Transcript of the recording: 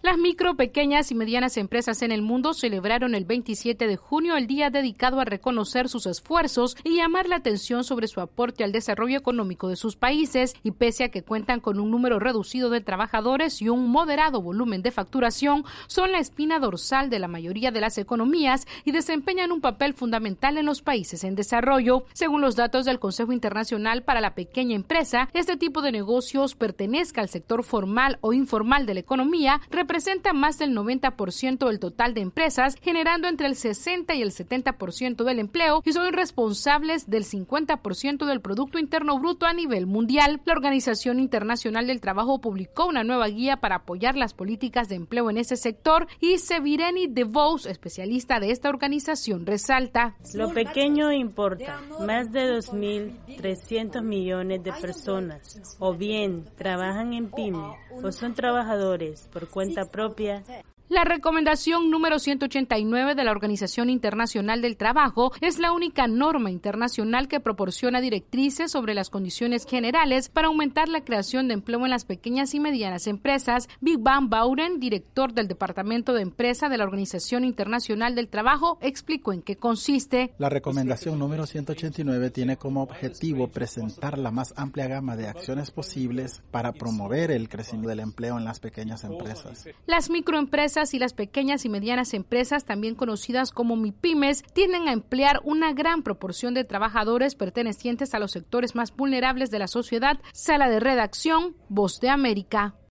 Las micro, pequeñas y medianas empresas en el mundo celebraron el 27 de junio el día dedicado a reconocer sus esfuerzos y llamar la atención sobre su aporte al desarrollo económico de sus países, y pese a que cuentan con un número reducido de trabajadores y un moderado volumen de facturación, son la espina dorsal de la mayoría de las economías y desempeñan un papel fundamental en los países en desarrollo. Según los datos del Consejo Internacional para la Pequeña Empresa, este tipo de negocios, pertenezca al sector formal o informal de la economía, representa más del 90% del total de empresas, generando entre el 60 y el 70% del empleo y son responsables del 50% del Producto Interno Bruto a nivel mundial. La Organización Internacional del Trabajo publicó una nueva guía para apoyar las políticas de empleo en ese sector y Severine DeVos, especialista de esta organización, resalta: lo pequeño importa. Más de 2.300 millones de personas o bien trabajan en pyme o son trabajadores por cuenta propia. La recomendación número 189 de la Organización Internacional del Trabajo es la única norma internacional que proporciona directrices sobre las condiciones generales para aumentar la creación de empleo en las pequeñas y medianas empresas. Big Van Bouren, director del Departamento de Empresa de la Organización Internacional del Trabajo, explicó en qué consiste. La recomendación número 189 tiene como objetivo presentar la más amplia gama de acciones posibles para promover el crecimiento del empleo en las pequeñas empresas. Las microempresas y las pequeñas y medianas empresas, también conocidas como MIPYMES, tienden a emplear una gran proporción de trabajadores pertenecientes a los sectores más vulnerables de la sociedad. Sala de redacción, Voz de América.